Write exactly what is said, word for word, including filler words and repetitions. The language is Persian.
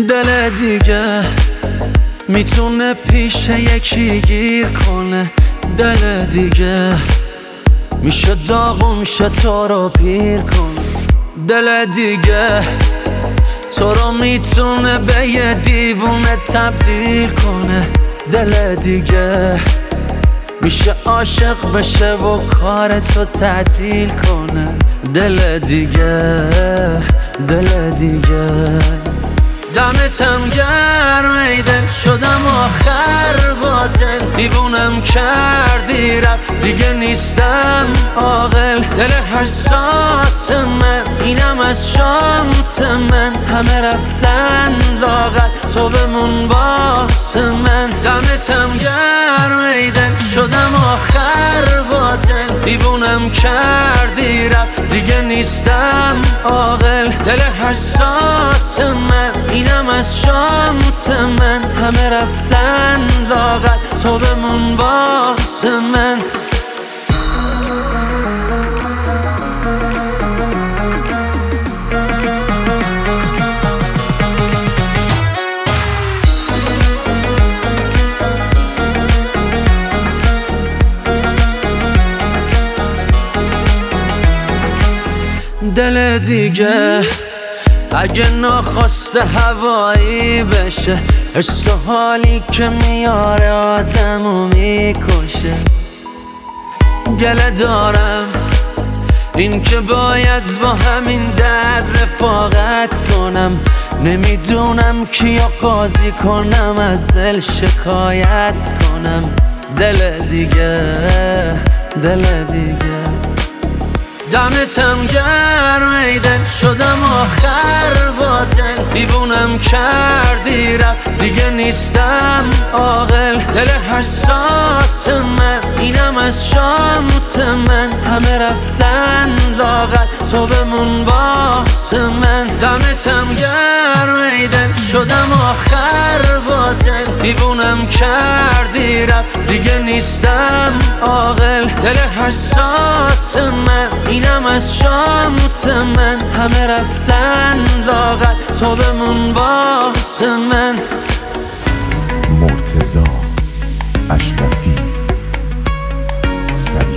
دل دیگه میتونه پیش یکی گیر کنه، دل دیگه میشه داغون شه تو رو پیر کنه، دل دیگه تو رو میتونه به یه دیوونه تبدیل کنه، دل دیگه میشه عاشق بشه و کار تو تعطیل کنه، دل دیگه دل دیگه دمتم گرم ای دل شدم آخر باطل، دیوونم کردی رفت دیگه نیستم عاقل، دل حساس من اینم از شانس من، همه رفتن لاغر تو بمون باس من، دمتم گرم ای دل شدم آخر باطل، دیوونم کردی رفت دیگه نیستم عاقل، دل حساس من اینم از شانس من، همه رفتن لاغر تو بمون باس من. دل دیگه اگه ناخواسته هوایی بشه، حس و حالی که میاره آدمو میکشه، گله دارم این که باید با همین درد رفاقت کنم، نمیدونم کیو قاضی کنم از دل شکایت کنم، دل دیگه دل دیگه دمتم گرم ای دل شدم آخر باطل، دیوونم کردی رفت دیگه نیستم عاقل، دل حساس من اینم از شانس من، همه رفتن لاغر تو بمون باس من، دمتم گرم ای دل شدم آخر باطل، دیوونم کردی رفت دیگه نیستم عاقل، دل حساس من اینم از شانس من، همه رفتن لاغر تو بمون باس من. مرتضی اشرفی